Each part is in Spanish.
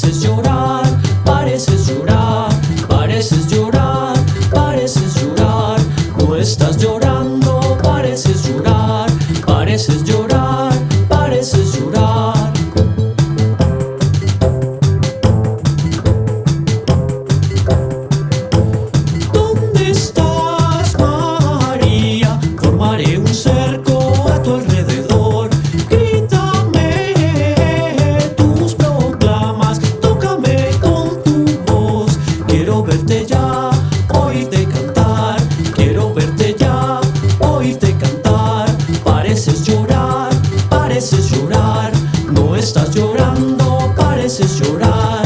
pareces llorar, pareces llorar, pareces llorar, pareces llorar. No estás llorando, pareces llorar, pareces llorar, pareces llorar. ¿Dónde estás, María? Formaré un cerco a tu alrededor. Grítame tus proclamas, tócame con tu voz. Quiero verte ya, oírte cantar. Quiero verte ya, oírte cantar. Pareces llorar, pareces llorar. No estás llorando, pareces llorar.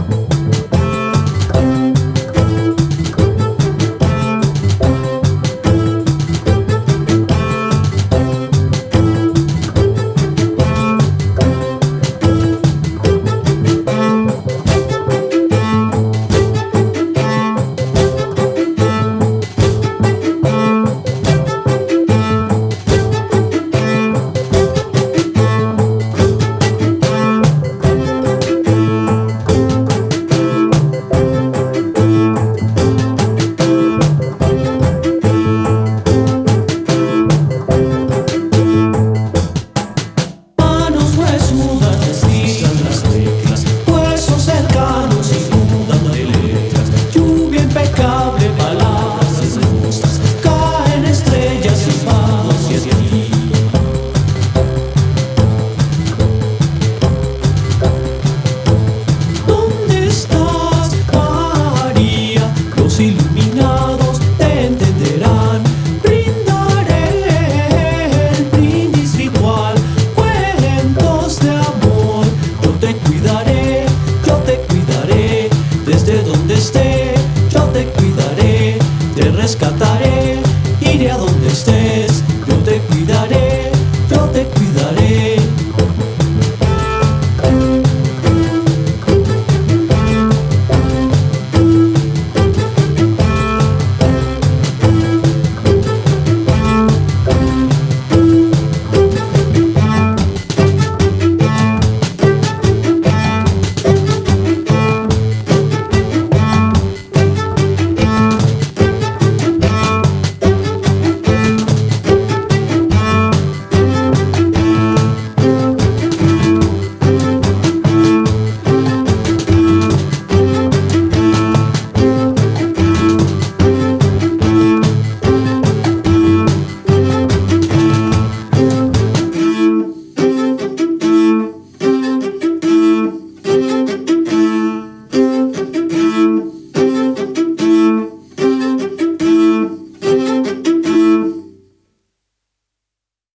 Iluminados te entenderán. Brindaré el brindis ritual, cuentos de amor. Yo te cuidaré, desde donde esté, yo te cuidaré, te rescataré.